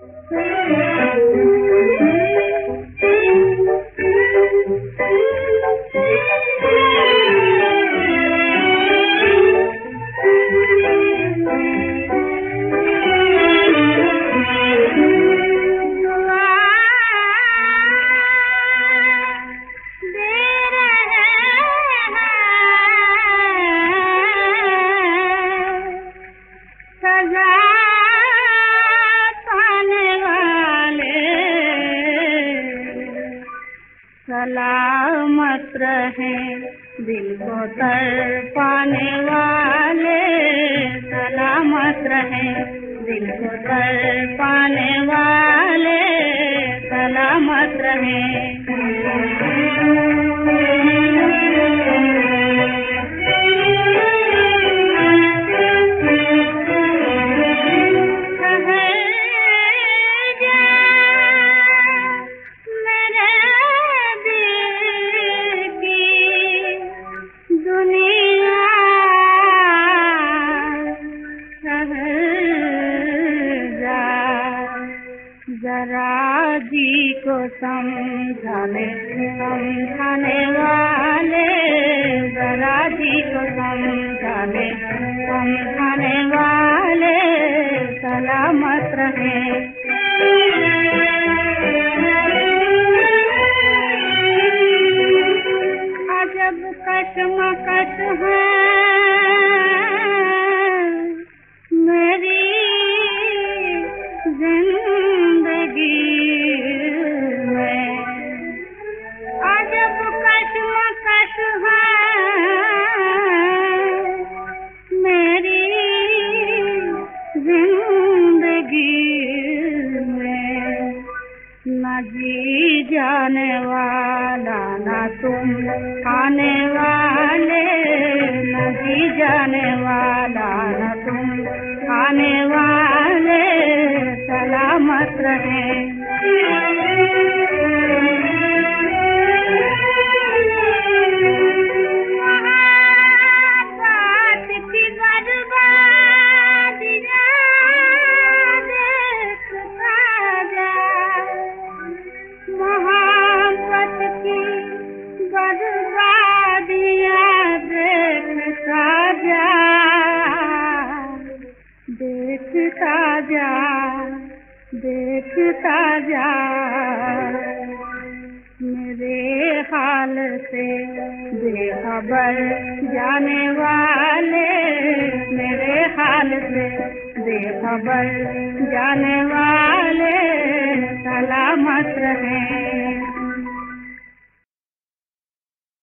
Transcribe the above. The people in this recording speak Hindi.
सलामत रहें दिल को तड़पाने वाले, सलामत रहें दिल को तड़पाने वाले, सलामत रहें। जरा जी को समझाने वाले, जरा जी को समझाने वाले, सलामत रहें। अजब कश्मकश है मेरी जिंदगी में, अजब कश्मकश है मेरी जिंदगी में। न जी जाने वाला न तुम आने वाले, न जी जाने वाला न तुम आने वाले, सलामत रहें। मोहब्बत की बर्बादियां देखता जा, मोहब्बत की बर्बादियां देखता जा, देखता जा, देखता जा। मेरे हाल से बेखबर जाने वाले, मेरे हाल से बेखबर जाने वाले, सलामत रहें।